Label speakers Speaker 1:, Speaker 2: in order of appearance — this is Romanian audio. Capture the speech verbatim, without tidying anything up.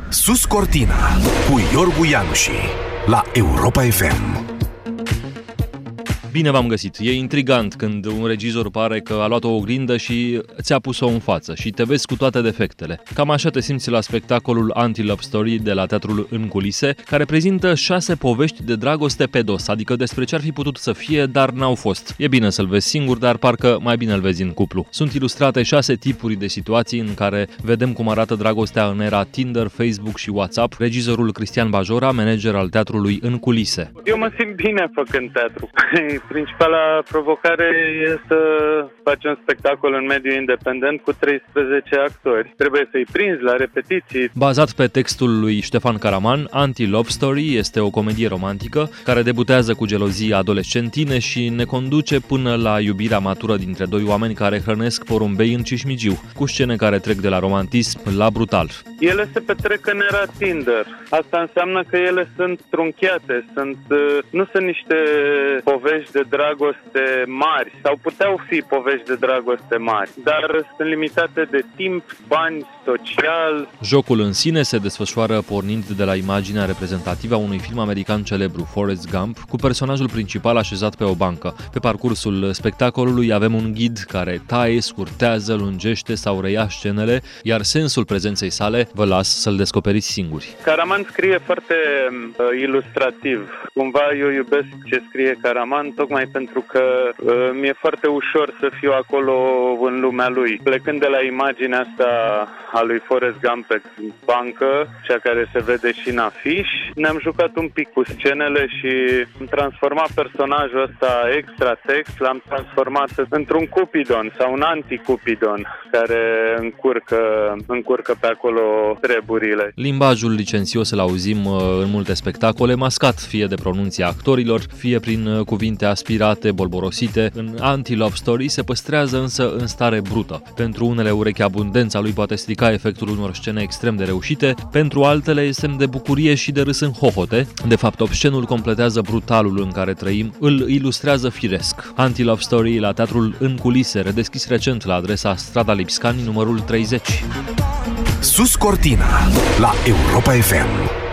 Speaker 1: Sus Cortina cu Iorgu Ianuși la Europa F M.
Speaker 2: Bine v-am găsit. E intrigant când un regizor pare că a luat o oglindă și ți-a pus-o în față și te vezi cu toate defectele. Cam așa te simți la spectacolul Anti-Love Story de la Teatrul În Culise, care prezintă șase povești de dragoste pe dos, adică despre ce ar fi putut să fie, dar n-au fost. E bine să-l vezi singur, dar parcă mai bine îl vezi în cuplu. Sunt ilustrate șase tipuri de situații în care vedem cum arată dragostea în era Tinder, Facebook și WhatsApp. Regizorul Cristian Bajora, manager al Teatrului În Culise.
Speaker 3: Eu mă simt bine făcând teatru. Principala provocare e să faci un spectacol în mediul independent cu treisprezece actori. Trebuie să-i prinzi la repetiții.
Speaker 2: Bazat pe textul lui Ștefan Caraman, Anti-Love Story este o comedie romantică care debutează cu gelozii adolescentine și ne conduce până la iubirea matură dintre doi oameni care hrănesc porumbei în Cismigiu, cu scene care trec de la romantism la brutal.
Speaker 3: Ele se petrec în era Tinder. Asta înseamnă că ele sunt trunchiate, sunt, nu sunt niște povești de dragoste mari, sau puteau fi povești de dragoste mari, dar sunt limitate de timp, bani, social.
Speaker 2: Jocul în sine se desfășoară pornind de la imaginea reprezentativă a unui film american celebru, Forrest Gump, cu personajul principal așezat pe o bancă. Pe parcursul spectacolului avem un ghid care taie, scurtează, lungește sau reia scenele, iar sensul prezenței sale vă las să-l descoperiți singuri.
Speaker 3: Caraman scrie foarte uh, ilustrativ. Cumva eu iubesc ce scrie Caraman, tocmai pentru că uh, mi-e foarte ușor să fiu acolo în lumea lui. Plecând de la imaginea asta a lui Forrest Gump pe bancă, cea care se vede și în afiș, ne-am jucat un pic cu scenele și am transformat personajul ăsta extra-text, l-am transformat într-un cupidon sau un anti-cupidon care încurcă, încurcă pe acolo treburile.
Speaker 2: Limbajul licențios îl auzim în multe spectacole, mascat fie de pronunția actorilor, fie prin cuvinte aspirate, bolborosite. În Anti-Love Story se păstrează însă în stare brută. Pentru unele urechi abundența lui poate strica efectul unor scene extrem de reușite, pentru altele e semn de bucurie și de râs în hohote. De fapt, obscenul completează brutalul în care trăim, îl ilustrează firesc. Anti-Love Story la Teatrul În Culise, redeschis recent la adresa Strada Lipscani, numărul treizeci.
Speaker 1: Sus Cortina la Europa F M.